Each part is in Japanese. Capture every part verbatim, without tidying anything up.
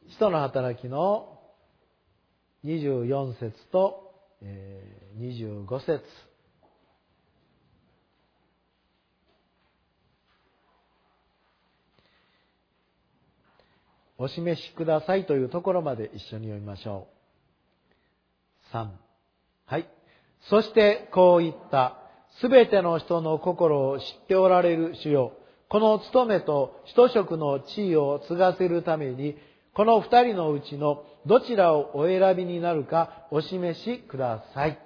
使徒の働きのにじゅうよん節とにじゅうご節。お示しくださいというところまで一緒に読みましょう。さん。はい。そしてこう言った。すべての人の心を知っておられる主よ。この務めと使徒職の地位を継がせるために、この二人のうちのどちらをお選びになるかお示しください。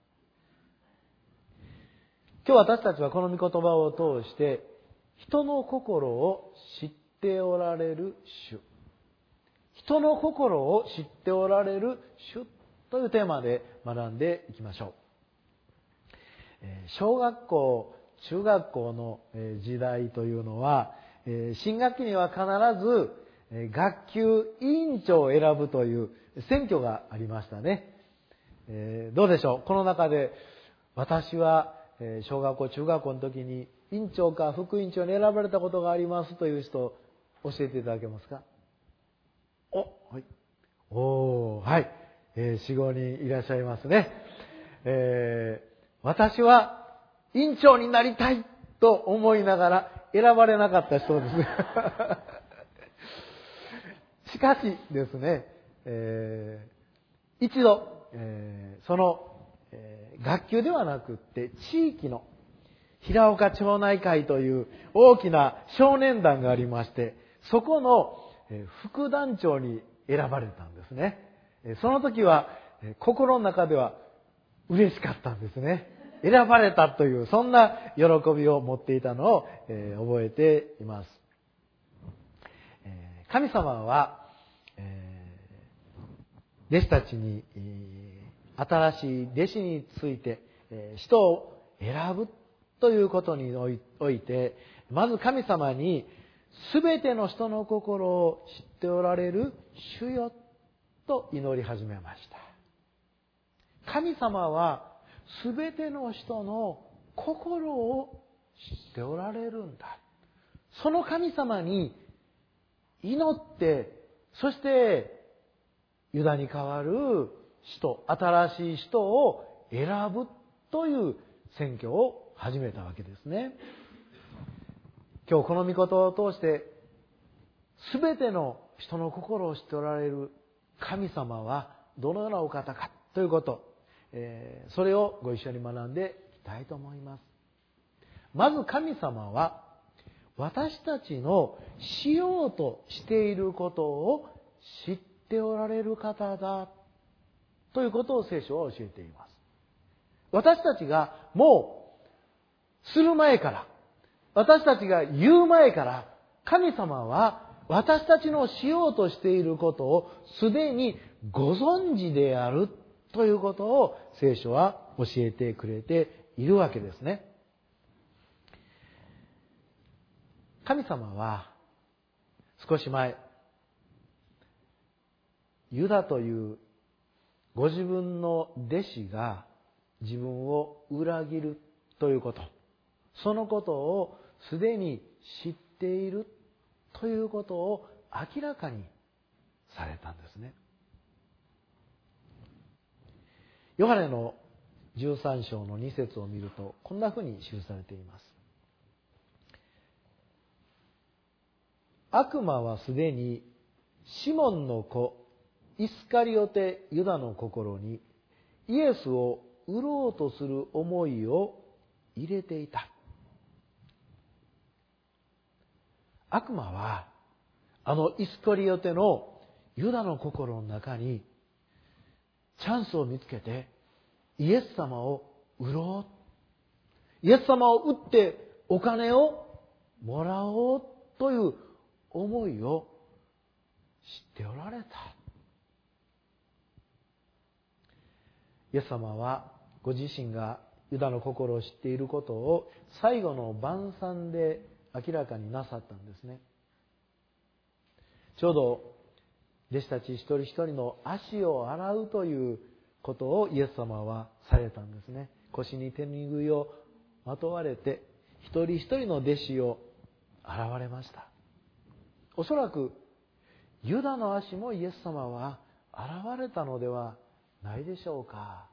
今日私たちはこの御言葉を通して、人の心を知っておられる主。人の心を知っておられる主というテーマで学んでいきましょう。小学校、中学校の時代というのは、新学期には必ず学級委員長を選ぶという選挙がありましたね。どうでしょう？この中で私は小学校、中学校の時に委員長か副委員長に選ばれたことがありますという人、教えていただけますか？お、はい。おー、はい。えー、よん、ごにんいらっしゃいますね。えー、私は委員長になりたいと思いながら選ばれなかった人です。しかしですね、えー、一度、えー、その、えー、学級ではなくって地域の平岡町内会という大きな少年団がありまして、そこの副団長に選ばれたんですね。その時は心の中では嬉しかったんですね。選ばれたというそんな喜びを持っていたのを覚えています。神様は弟子たちに新しい弟子について人を選ぶということにおいて、まず神様にすべての人の心を知っておられる主よと祈り始めました。神様はすべての人の心を知っておられるんだ。その神様に祈って、そしてユダに代わる人、新しい人を選ぶという選挙を始めたわけですね。今日この御言葉を通して、すべての人の心を知っておられる神様はどのようなお方かということ、えー、それをご一緒に学んでいきたいと思います。まず神様は私たちのしようとしていることを知っておられる方だということを聖書は教えています。私たちがもうする前から、私たちが言う前から、神様は私たちのしようとしていることをすでにご存知であるということを聖書は教えてくれているわけですね。神様は少し前、ユダというご自分の弟子が自分を裏切るということ、そのことをすでに知っているということを明らかにされたんですね。ヨハネのじゅうさん章のに節を見るとこんなふうに記されています。悪魔はすでにシモンの子イスカリオテユダの心にイエスを売ろうとする思いを入れていた。悪魔はあのイスカリオテのユダの心の中にチャンスを見つけてイエス様を売ろう、イエス様を売ってお金をもらおうという思いを知っておられた。イエス様はご自身がユダの心を知っていることを最後の晩餐で明らかになさったんですね。ちょうど弟子たち一人一人の足を洗うということをイエス様はされたんですね。腰に手拭いをまとわれて一人一人の弟子を洗われました。おそらくユダの足もイエス様は現れたのではないでしょうか。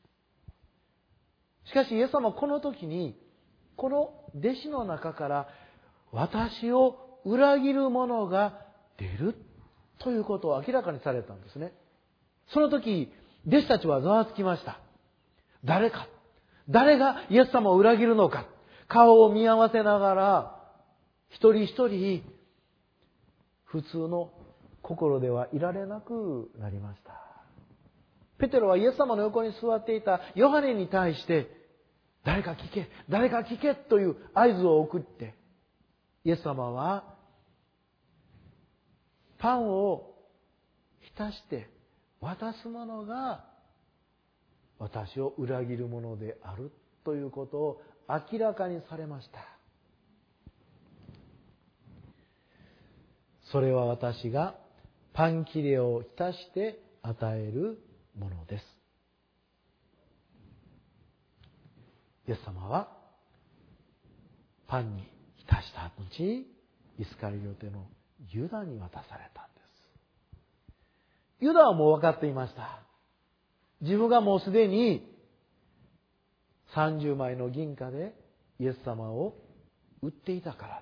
しかしイエス様はこの時に、この弟子の中から私を裏切る者が出るということを明らかにされたんですね。その時、弟子たちはざわつきました。誰か、誰がイエス様を裏切るのか、顔を見合わせながら、一人一人、普通の心ではいられなくなりました。ペテロはイエス様の横に座っていたヨハネに対して、誰か聞け、誰か聞けという合図を送って、イエス様はパンを浸して渡すものが私を裏切るものであるということを明らかにされました。それは私がパン切れを浸して与えるものです。イエス様はパンに浸した後、イスカリオテのユダに渡されたんです。ユダはもう分かっていました。自分がもうすでにさんじゅうまいの銀貨でイエス様を売っていたからです。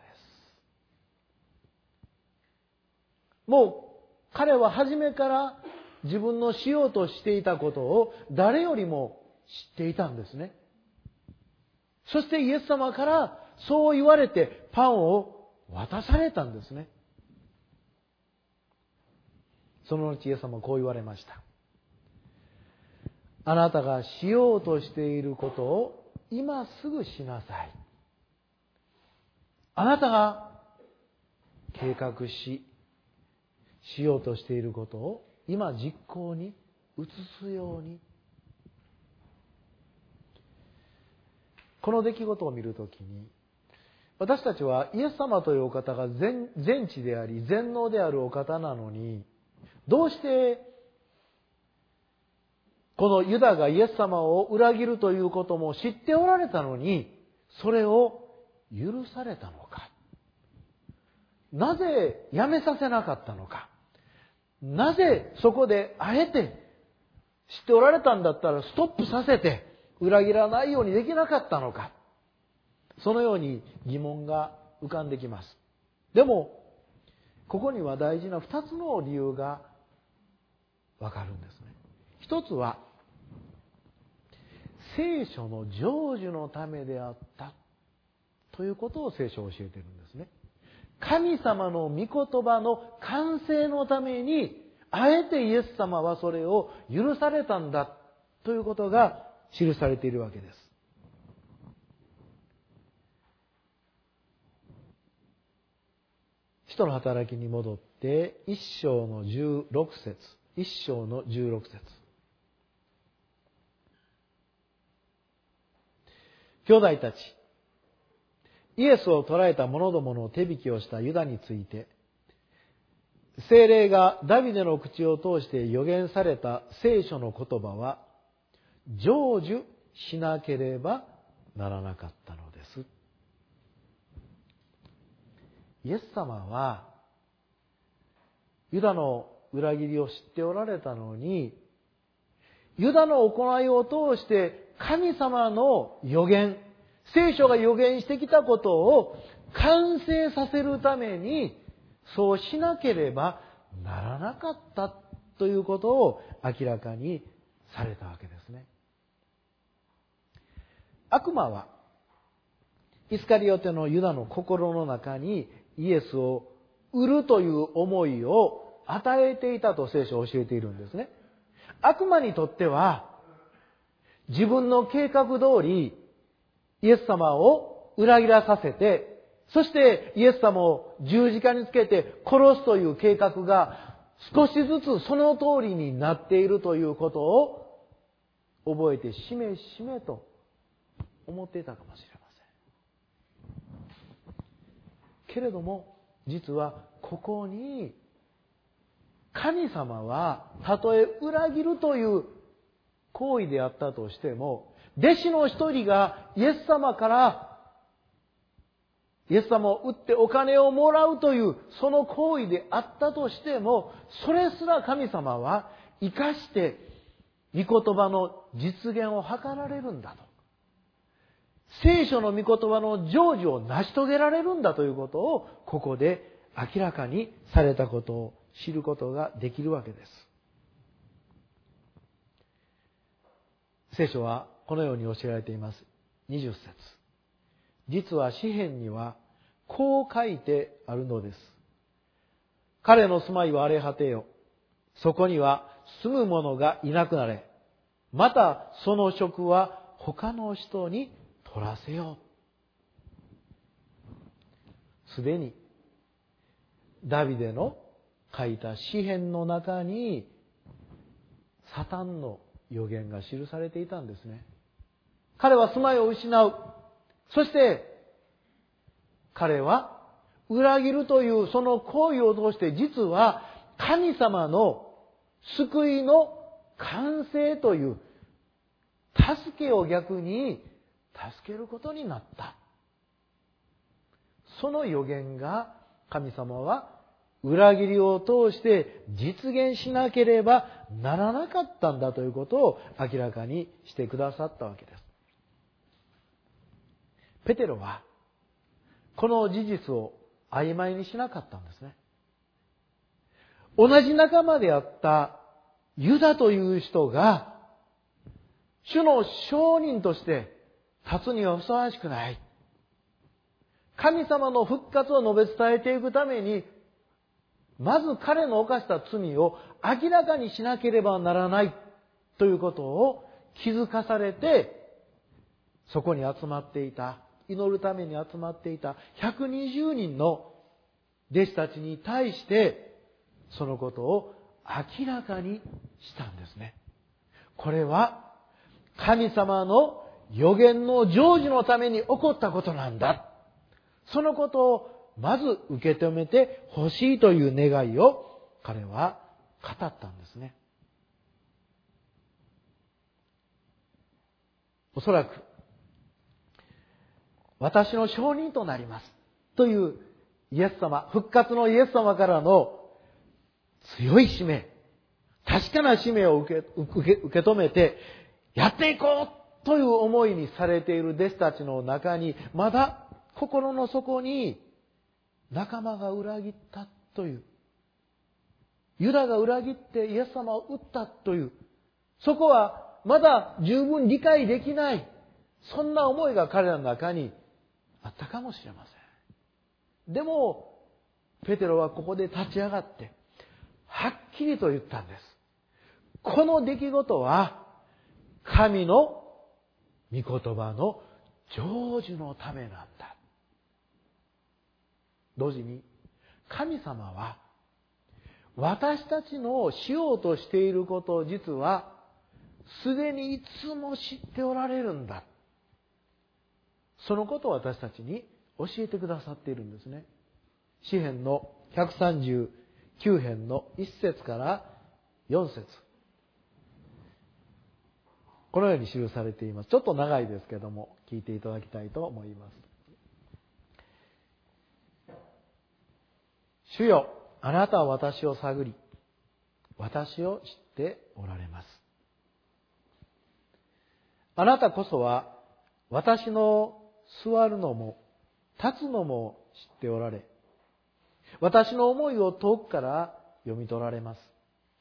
もう彼は初めから自分のしようとしていたことを誰よりも知っていたんですね。そしてイエス様からそう言われてパンを渡されたんですね。その後イエス様はこう言われました。あなたがしようとしていることを今すぐしなさい。あなたが計画し、しようとしていることを今実行に移すように。この出来事を見るときに、私たちはイエス様というお方が全全知であり全能であるお方なのに、どうしてこのユダがイエス様を裏切るということも知っておられたのに、それを許されたのか。なぜやめさせなかったのか。なぜそこであえて知っておられたんだったらストップさせて裏切らないようにできなかったのか。そのように疑問が浮かんできます。でもここには大事な二つの理由がわかるんですね。一つは聖書の成就のためであったということを聖書は教えているんですね。神様の御言葉の完成のためにあえてイエス様はそれを許されたんだということが記されているわけです。使徒の働きに戻って一章の十六節、一章の十六節。兄弟たち、イエスを捕らえた者どもの手引きをしたユダについて、聖霊がダビデの口を通して予言された聖書の言葉は成就しなければならなかったのです。イエス様はユダの裏切りを知っておられたのに、ユダの行いを通して神様の予言、聖書が予言してきたことを完成させるためにそうしなければならなかったということを明らかにされたわけですね。悪魔はイスカリオテのユダの心の中にイエスを売るという思いを与えていたと聖書を教えているんですね。悪魔にとっては自分の計画通りイエス様を裏切らさせて、そしてイエス様を十字架につけて殺すという計画が少しずつその通りになっているということを覚えてしめしめと思っていたかもしれません。けれども実はここに神様はたとえ裏切るという行為であったとしても、弟子の一人がイエス様からイエス様を売ってお金をもらうというその行為であったとしても、それすら神様は生かして御言葉の実現を図られるんだと。聖書の御言葉の成就を成し遂げられるんだということをここで明らかにされたことを知ることができるわけです。聖書はこのように教えられています。にじゅっ節。実は詩編にはこう書いてあるのです。彼の住まいは荒れ果てよ。そこには住む者がいなくなれ。またその職は他の人に取らせよう。すでにダビデの書いた詩編の中にサタンの予言が記されていたんですね。彼は住まいを失う。そして彼は裏切るというその行為を通して実は神様の救いの完成という助けを逆に助けることになった。その予言が神様は裏切りを通して実現しなければならなかったんだということを明らかにしてくださったわけです。ペテロはこの事実を曖昧にしなかったんですね。同じ仲間であったユダという人が主の証人として立つにはふさわしくない。神様の復活を述べ伝えていくために、まず彼の犯した罪を明らかにしなければならないということを気づかされて、そこに集まっていた、祈るために集まっていたひゃくにじゅうにんの弟子たちに対して、そのことを明らかにしたんですね。これは神様の予言の成就のために起こったことなんだ。そのことをまず受け止めてほしいという願いを彼は語ったんですね。おそらく私の証人となりますというイエス様、復活のイエス様からの強い使命、確かな使命を受け、受け、受け止めてやっていこうという思いにされている弟子たちの中に、まだ心の底に仲間が裏切ったという、ユダが裏切ってイエス様を撃ったという、そこはまだ十分理解できない、そんな思いが彼らの中にあったかもしれません。でもペテロはここで立ち上がってはっきりと言ったんです。この出来事は神の御言葉の成就のためなんだ。同時に神様は私たちのしようとしていることを実はすでにいつも知っておられるんだ。そのことを私たちに教えてくださっているんですね。詩編のひゃくさんじゅうきゅう編のいっ節からよん節。このように記されています。ちょっと長いですけども聞いていただきたいと思います。主よ、あなたは私を探り、私を知っておられます。あなたこそは私の座るのも立つのも知っておられ、私の思いを遠くから読み取られます。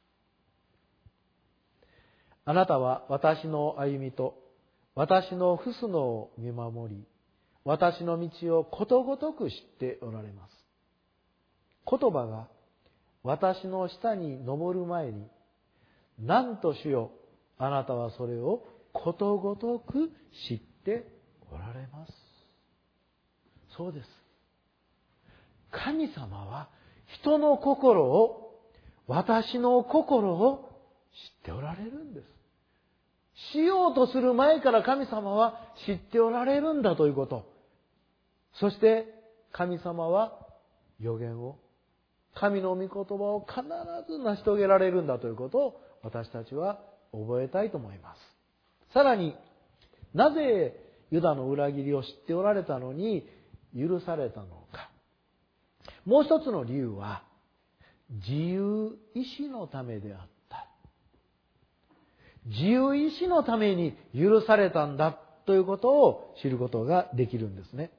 あなたは私の歩みと私の臥すのを見守り、私の道をことごとく知っておられます。言葉が私の下に登る前に、なんと主よ、あなたはそれをことごとく知っておられます。そうです。神様は人の心を、私の心を知っておられるんです。しようとする前から神様は知っておられるんだということ。そして神様は予言を、神の御言葉を必ず成し遂げられるんだということを私たちは覚えたいと思います。さらに、なぜユダの裏切りを知っておられたのに許されたのか。もう一つの理由は、自由意志のためであった。自由意志のために許されたんだということを知ることができるんですね。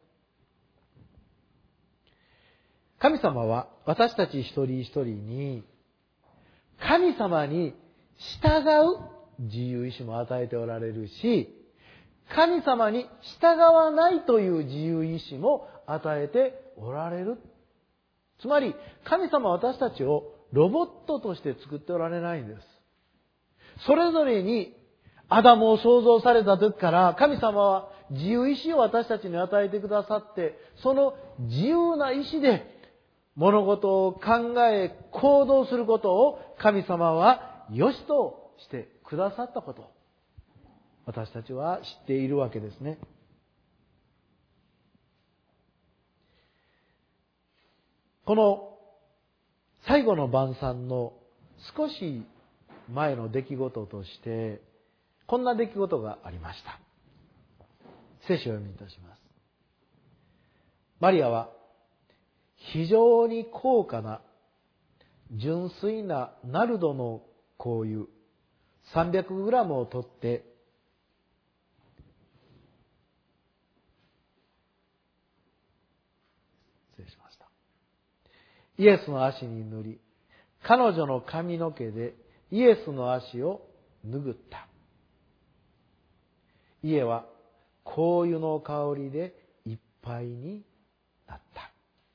神様は私たち一人一人に神様に従う自由意志も与えておられるし、神様に従わないという自由意志も与えておられる。つまり神様は私たちをロボットとして作っておられないんです。それぞれにアダムを創造された時から神様は自由意志を私たちに与えてくださって、その自由な意志で物事を考え行動することを神様は良しとしてくださったこと、私たちは知っているわけですね。この最後の晩餐の少し前の出来事としてこんな出来事がありました。聖書を読みいたします。マリアは非常に高価な純粋なナルドの香油さんびゃくグラムを取って失礼しました。イエスの足に塗り、彼女の髪の毛でイエスの足を拭った。家は香油の香りでいっぱいになった。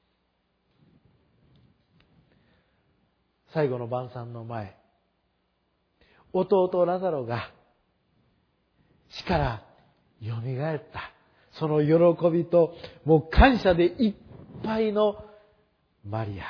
最後の晩餐の前、弟ラザロが死からよみがえった。その喜びともう感謝でいっぱいのマリア。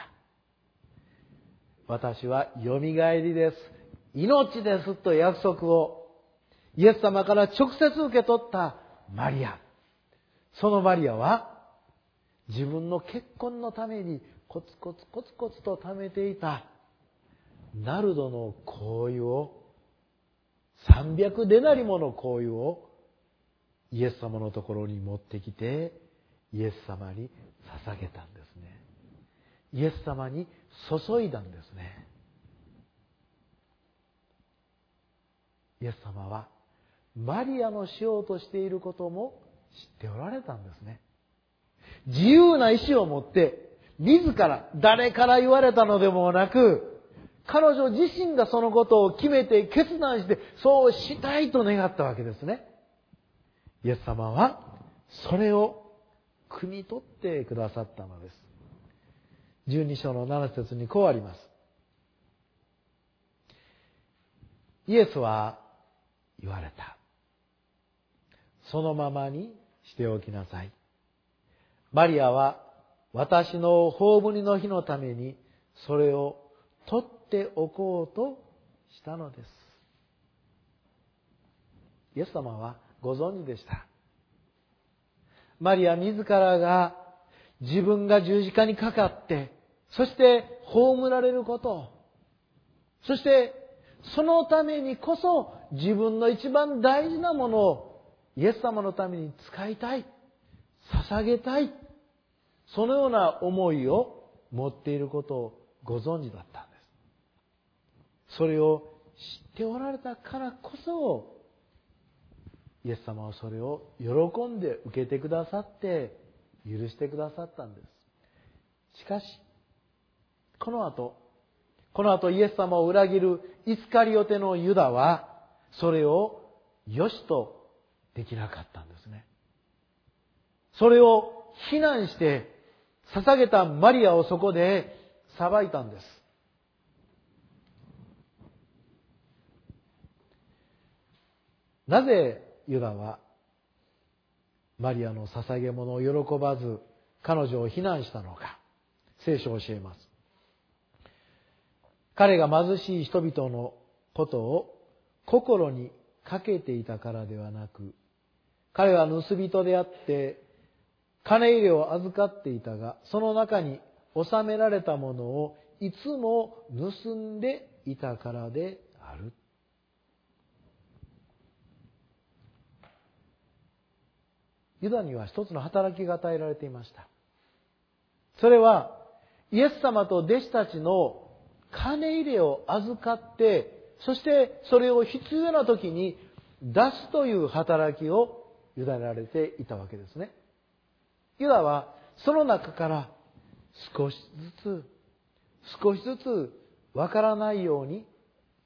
私はよみがえりです。命ですと約束をイエス様から直接受け取ったマリア。そのマリアは自分の結婚のためにコツコツコツコツと貯めていたナルドの香油をさんびゃくデナリもの香油をイエス様のところに持ってきてイエス様に捧げたんですね。イエス様に注いだんですね。イエス様はマリアのしようとしていることも知っておられたんですね。自由な意志を持って自ら誰から言われたのでもなく、彼女自身がそのことを決めて決断してそうしたいと願ったわけですね。イエス様はそれを汲み取ってくださったのです。じゅうに章のなな節にこうあります。イエスは言われた。そのままにしておきなさい。マリアは私の葬りの日のためにそれを取っておこうとしたのです。イエス様はご存知でした。マリア自らが自分が十字架にかかって、そして葬られること、そしてそのためにこそ自分の一番大事なものをイエス様のために使いたい、捧げたい、そのような思いを持っていることをご存知だったんです。それを知っておられたからこそイエス様はそれを喜んで受けてくださって許してくださったんです。しかしこの後この後イエス様を裏切るイスカリオテのユダはそれを良しとできなかったんですね。それを非難して捧げたマリアをそこで裁いたんです。なぜユダはマリアの捧げ物を喜ばず彼女を非難したのか。聖書を教えます。彼が貧しい人々のことを心にかけていたからではなく、彼は盗人であって金入れを預かっていたが、その中に収められたものをいつも盗んでいたからである。イユダには一つの働きが与えられていました。それは、イエス様と弟子たちの金入れを預かって、そしてそれを必要な時に出すという働きを委ねられていたわけですね。ユダはその中から少しずつ、少しずつわからないように、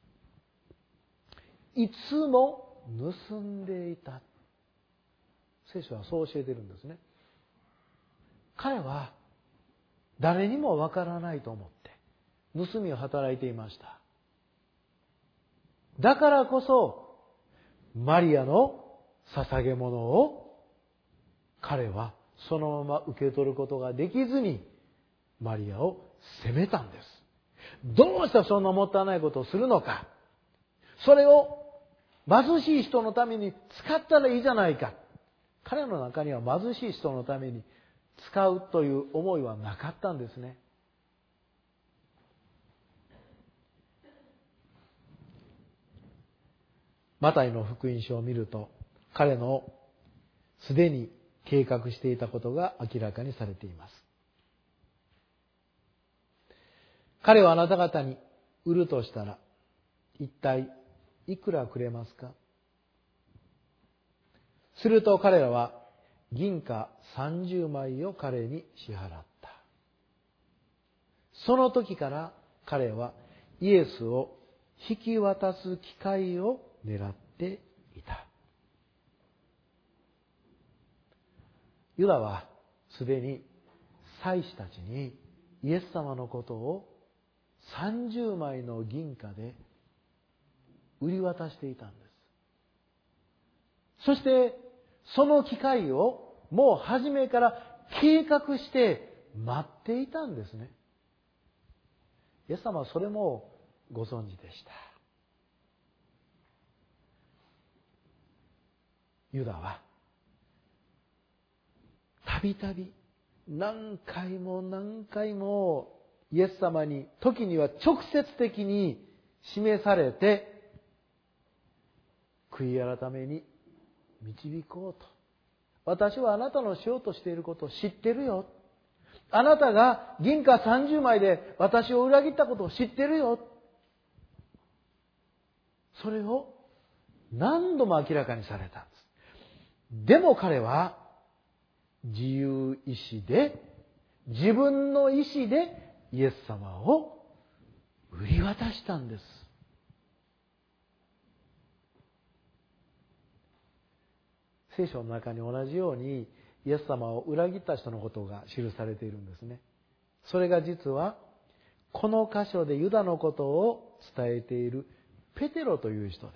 いつも盗んでいた。聖書はそう教えているんですね。彼は誰にもわからないと思って盗みを働いていました。だからこそマリアの捧げ物を彼はそのまま受け取ることができずにマリアを責めたんです。どうしてそんなもったいないことをするのか。それを貧しい人のために使ったらいいじゃないか。彼の中には貧しい人のために使うという思いはなかったんですね。マタイの福音書を見ると、彼のすでに計画していたことが明らかにされています。彼はあなた方に売るとしたら、一体いくらくれますか？すると彼らは銀貨さんじゅうまいを彼に支払った。その時から彼はイエスを引き渡す機会を狙っていた。ユダはすでに祭司たちにイエス様のことをさんじゅうまいの銀貨で売り渡していたんです。そしてその機会をもう初めから計画して待っていたんですね。イエス様はそれもご存知でした。ユダはたびたび何回も何回もイエス様に時には直接的に示されて悔い改めに導こうと。私はあなたのしようとしていることを知ってるよ。あなたが銀貨さんじゅうまいで私を裏切ったことを知ってるよ。それを何度も明らかにされたんです。でも彼は自由意志で、自分の意志でイエス様を売り渡したんです。聖書の中に同じようにイエス様を裏切った人のことが記されているんですね。それが実はこの箇所でユダのことを伝えているペテロという人です。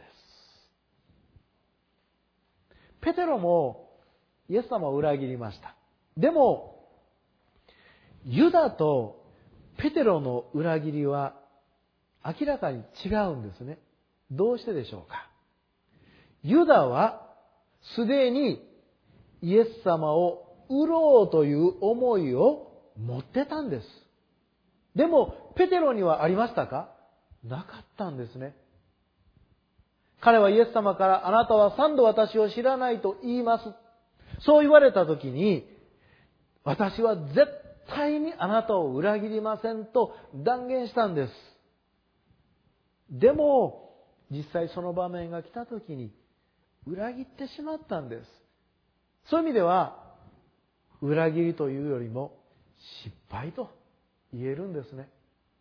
ペテロもイエス様を裏切りました。でもユダとペテロの裏切りは明らかに違うんですね。どうしてでしょうか。ユダはすでにイエス様を売ろうという思いを持ってたんです。でもペテロにはありましたか？なかったんですね。彼はイエス様から、あなたは三度私を知らないと言います。そう言われたときに、私は絶対にあなたを裏切りませんと断言したんです。でも実際その場面が来たときに裏切ってしまったんです。そういう意味では裏切りというよりも失敗と言えるんですね。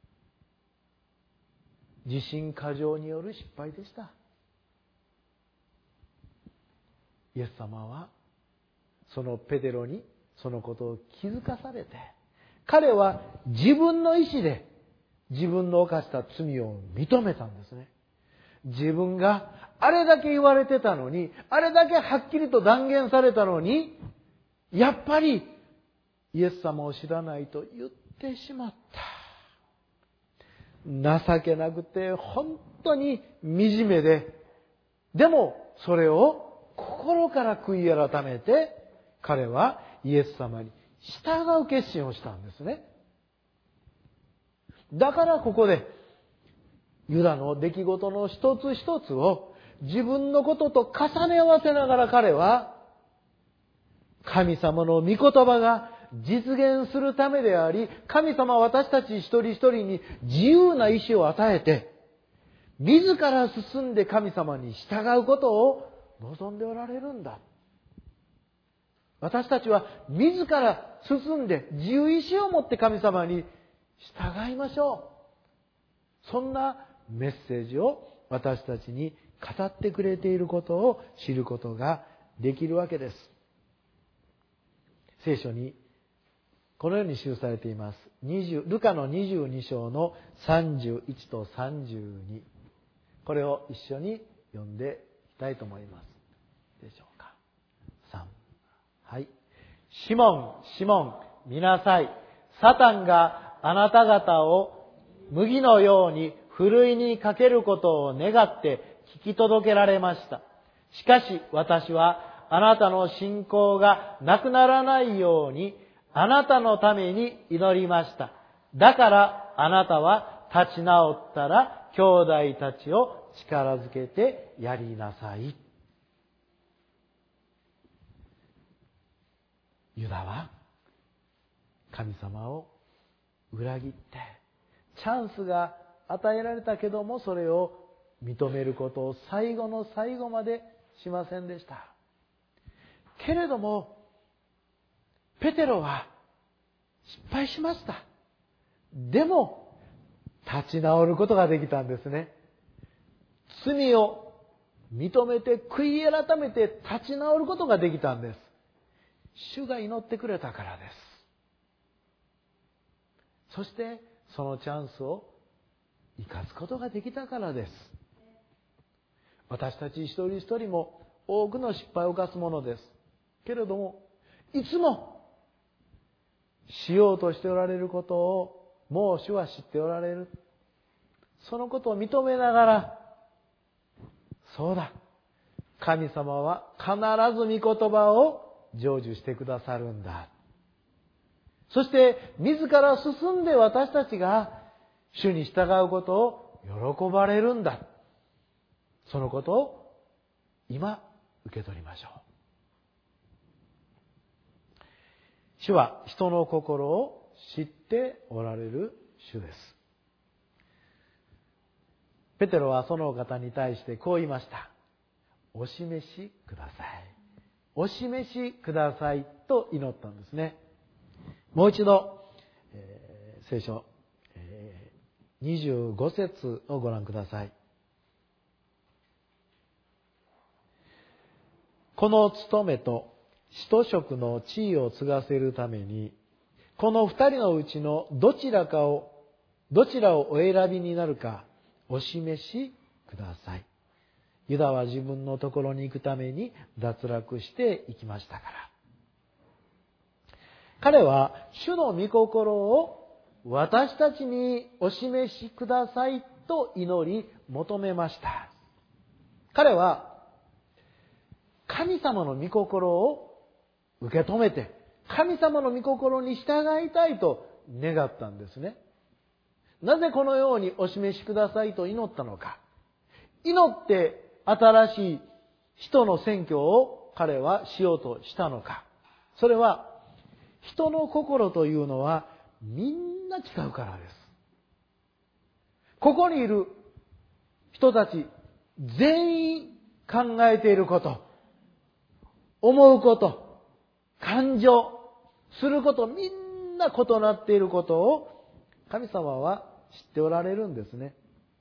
自信過剰による失敗でした。イエス様はそのペテロにそのことを気づかされて、彼は自分の意志で自分の犯した罪を認めたんですね。自分があれだけ言われてたのに、あれだけはっきりと断言されたのに、やっぱりイエス様を知らないと言ってしまった。情けなくて本当に惨めで、でもそれを心から悔い改めて、彼はイエス様に従う決心をしたんですね。だからここでユダの出来事の一つ一つを自分のことと重ね合わせながら、彼は神様の御言葉が実現するためであり、神様は私たち一人一人に自由な意志を与えて、自ら進んで神様に従うことを望んでおられるんだ。私たちは自ら進んで自由意志を持って神様に従いましょう。そんなメッセージを私たちに語ってくれていることを知ることができるわけです。聖書にこのように記されています。ルカのにじゅうに章のさんじゅういちとさんじゅうに。これを一緒に読んでいきたいと思います。でしょうか。さん。はい。シモン、シモン、見なさい。サタンがあなた方を麦のようにふるいにかけることを願って聞き届けられました。しかし私はあなたの信仰がなくならないようにあなたのために祈りました。だからあなたは立ち直ったら兄弟たちを力づけてやりなさい。ユダは神様を裏切ってチャンスが与えられたけどもそれを認めることを最後の最後までしませんでした。けれどもペテロは失敗しました。でも立ち直ることができたんですね。罪を認めて悔い改めて立ち直ることができたんです。主が祈ってくれたからです。そしてそのチャンスを生かすことができたからです。私たち一人一人も多くの失敗を犯すものです。けれどもいつもしようとしておられることをもう主は知っておられる。そのことを認めながら、そうだ、神様は必ず御言葉を成就してくださるんだ。そして自ら進んで私たちが主に従うことを喜ばれるんだ。そのことを今受け取りましょう。主は人の心を知っておられる主です。ペテロはそのお方に対してこう言いました。お示しください。お示しくださいと祈ったんですね。もう一度、えー、聖書、えー、にじゅうご節をご覧ください。この務めと使徒職の地位を継がせるために、この二人のうちのどちらかを、どちらをお選びになるかお示しください。ユダは自分のところに行くために脱落していきましたから。彼は主の御心を私たちにお示しくださいと祈り求めました。彼は神様の御心を受け止めて、神様の御心に従いたいと願ったんですね。なぜこのようにお示しくださいと祈ったのか。祈って新しい人の選挙を彼はしようとしたのか。それは人の心というのはみんな違うからです。ここにいる人たち全員考えていること、思うこと、感情すること、みんな異なっていることを神様は知っておられるんですね。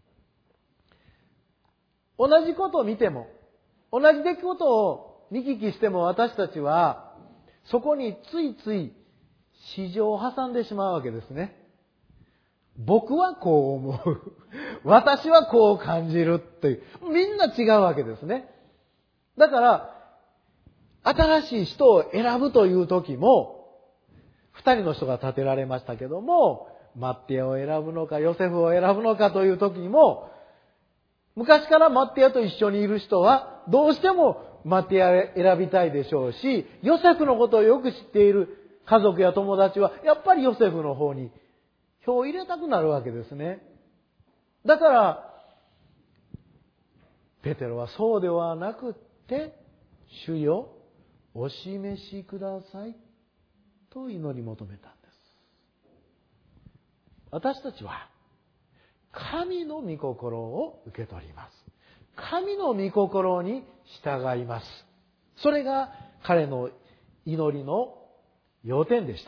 同じことを見ても、同じ出来事を見聞きしても私たちはそこについつい私情を挟んでしまうわけですね。僕はこう思う。私はこう感じるっていう。みんな違うわけですね。だから新しい人を選ぶという時も、二人の人が立てられましたけども、マッティアを選ぶのか、ヨセフを選ぶのかという時も、昔からマッティアと一緒にいる人は、どうしてもマッティアを選びたいでしょうし、ヨセフのことをよく知っている家族や友達は、やっぱりヨセフの方に票を入れたくなるわけですね。だから、ペテロはそうではなくって、主よ、 お示しくださいと祈り求めたんです。私たちは神の御心を受け取ります。神の御心に従います。それが彼の祈りの要点でした。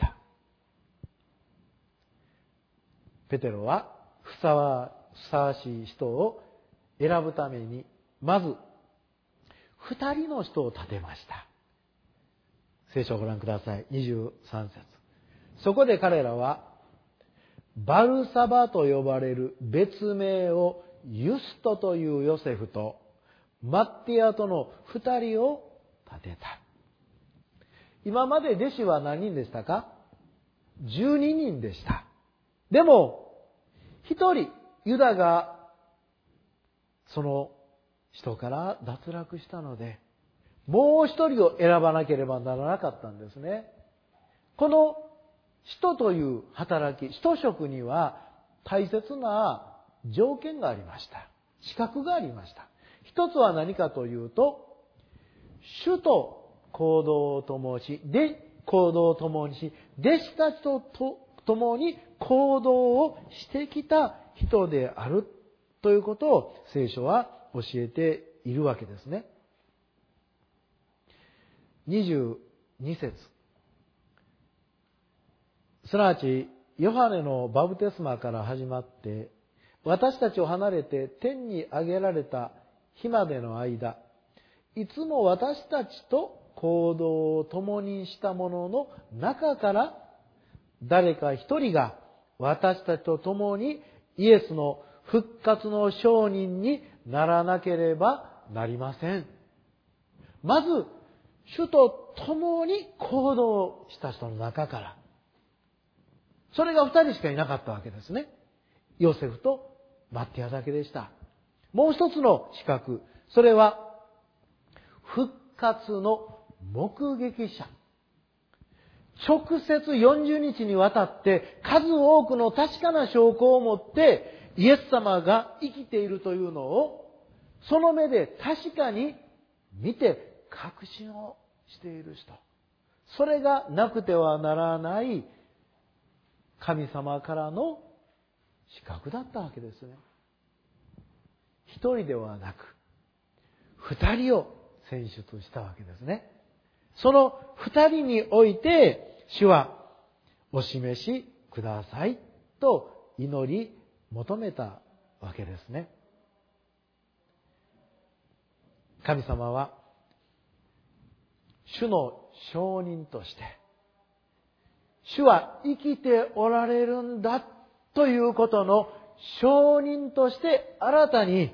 ペテロはふさわ、ふさわしい人を選ぶために、まず二人の人を立てました。聖書をご覧ください。にじゅうさん節。そこで彼らはバルサバと呼ばれる別名をユストというヨセフとマッティアとの二人を立てた。今まで弟子は何人でしたか？じゅうににんでした。でも一人ユダがその人から脱落したので、もう一人を選ばなければならなかったんですね。この使徒という働き、使徒職には大切な条件がありました。資格がありました。一つは何かというと、主と行動を共にし、で、行動を共にし、弟子たちと共に行動をしてきた人であるということを聖書は教えているわけですね。にじゅうに節。すなわち、ヨハネのバプテスマから始まって、私たちを離れて天に上げられた日までの間、いつも私たちと行動を共にした者の中から、誰か一人が私たちと共にイエスの復活の証人にならなければなりません。まず、主と共に行動した人の中から、それが二人しかいなかったわけですね。ヨセフとマッティアだけでした。もう一つの資格、それは復活の目撃者。直接よんじゅうにちにわたって数多くの確かな証拠を持ってイエス様が生きているというのをその目で確かに見て確信をしている人。それがなくてはならない神様からの資格だったわけですね。一人ではなく二人を選出したわけですね。その二人において主はお示しくださいと祈り求めたわけですね。神様は主の証人として、主は生きておられるんだということの証人として新たに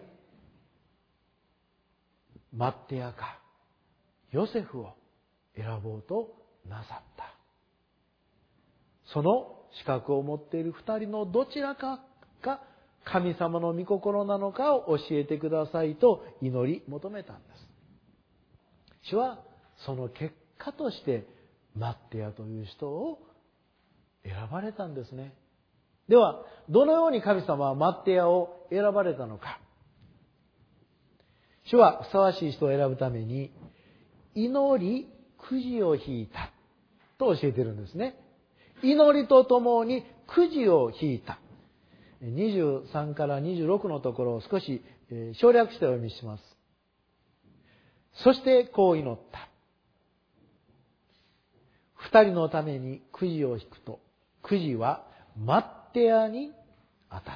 マッテアかヨセフを選ぼうとなさった。その資格を持っている二人のどちらかが神様の御心なのかを教えてくださいと祈り求めたんです。主はその結果としてマッテアという人を選ばれたんですね。では、どのように神様はマッテアを選ばれたのか。主はふさわしい人を選ぶために祈りくじを引いたと教えているんですね。祈りとともにくじを引いた。にじゅうさんからにじゅうろくのところを少し省略してお読みします。そしてこう祈った。二人のためにくじを引くと、くじはマッテアに当たった。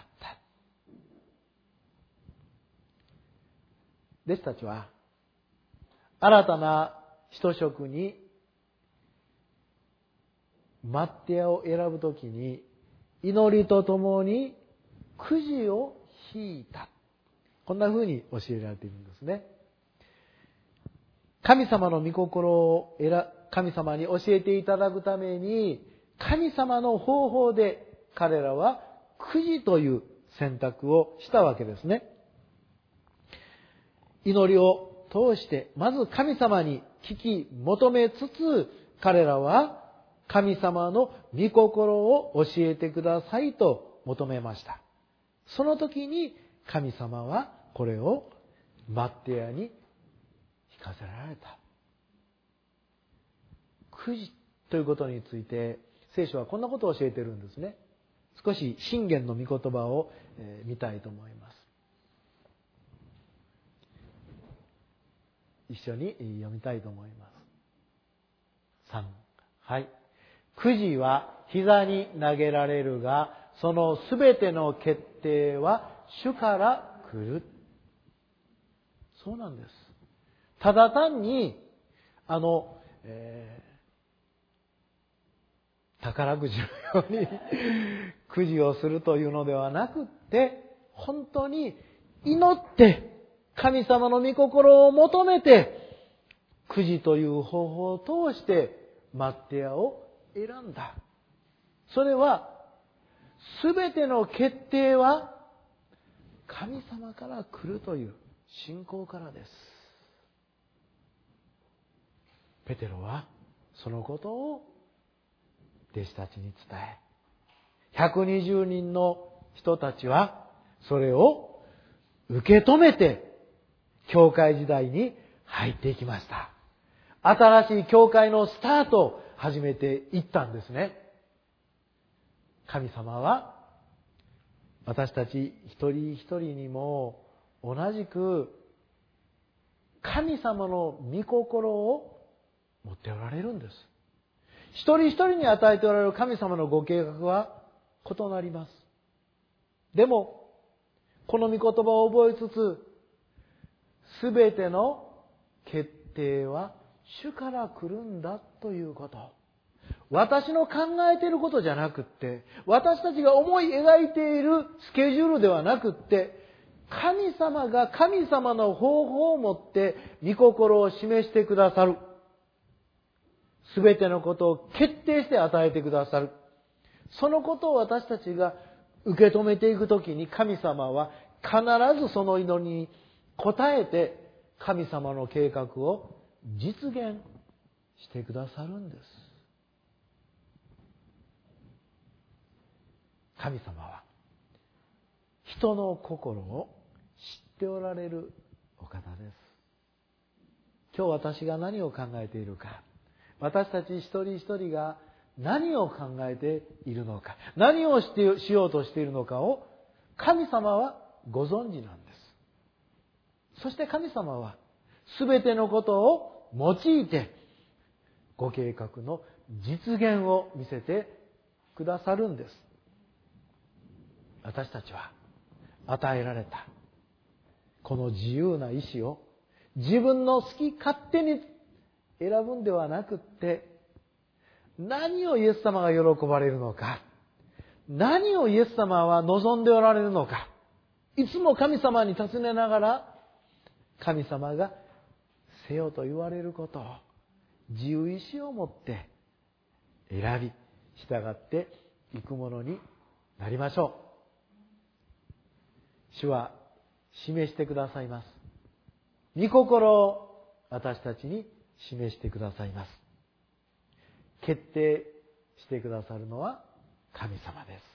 弟子たちは新たな使徒職にマッテアを選ぶときに祈りとともにくじを引いた。こんな風に教えられているんですね。神様の御心を神様に教えていただくために神様の方法で彼らはくじという選択をしたわけですね。祈りを通してまず神様に聞き求めつつ、彼らは神様の御心を教えてくださいと求めました。その時に神様はこれをマッテアに聞かせられた。 くじということについて聖書はこんなことを教えているんですね。少し箴言の御言葉を見たいと思います。一緒に読みたいと思います。さん、はい。くじは膝に投げられるが、そのすべての決定は主から来る。そうなんです。ただ単に、あの、えー、宝くじのようにくじをするというのではなくって、本当に祈って神様の御心を求めて、くじという方法を通してマッテアを選んだ。それは、すべての決定は神様から来るという信仰からです。ペテロはそのことを弟子たちに伝え、ひゃくにじゅうにんの人たちはそれを受け止めて教会時代に入っていきました。新しい教会のスタートを始めていったんですね。神様は私たち一人一人にも同じく神様の御心を持っておられるんです。一人一人に与えておられる神様のご計画は異なります。でも、この御言葉を覚えつつ、すべての決定は主から来るんだということ。私の考えていることじゃなくって、私たちが思い描いているスケジュールではなくって、神様が神様の方法を持って御心を示してくださる。すべてのことを決定して与えてくださる。そのことを私たちが受け止めていくときに、神様は必ずその祈りに応えて神様の計画を実現してくださるんです。神様は人の心を知っておられるお方です。今日私が何を考えているか、私たち一人一人が何を考えているのか、何をしてしようとしているのかを神様はご存知なんです。そして神様はすべてのことを用いてご計画の実現を見せてくださるんです。私たちは与えられたこの自由な意志を自分の好き勝手に選ぶんではなくって、何をイエス様が喜ばれるのか、何をイエス様は望んでおられるのか、いつも神様に尋ねながら、神様がせよと言われることを自由意志を持って選び従っていくものになりましょう。主は示してくださいます。御心を私たちに示してくださいます。決定してくださるのは神様です。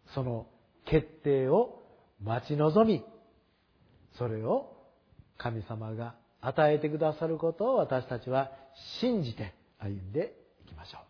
その決定を待ち望み、それを神様が与えてくださることを私たちは信じて歩んでいきましょう。